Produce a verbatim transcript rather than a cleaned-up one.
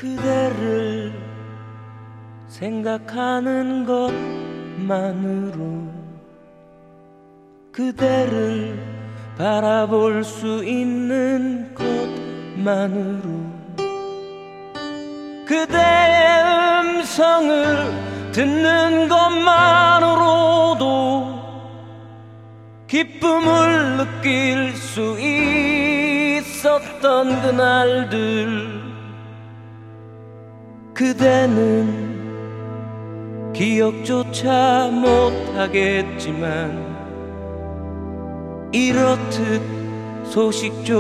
그대를 생각하는 것만으로 그대를 바라볼 수 있는 것만으로 그대의 음성을 듣는 것만으로도 기쁨을 느낄 수 있었던 그날들 그대는 기억조차 못하겠지만 이렇듯 소식조차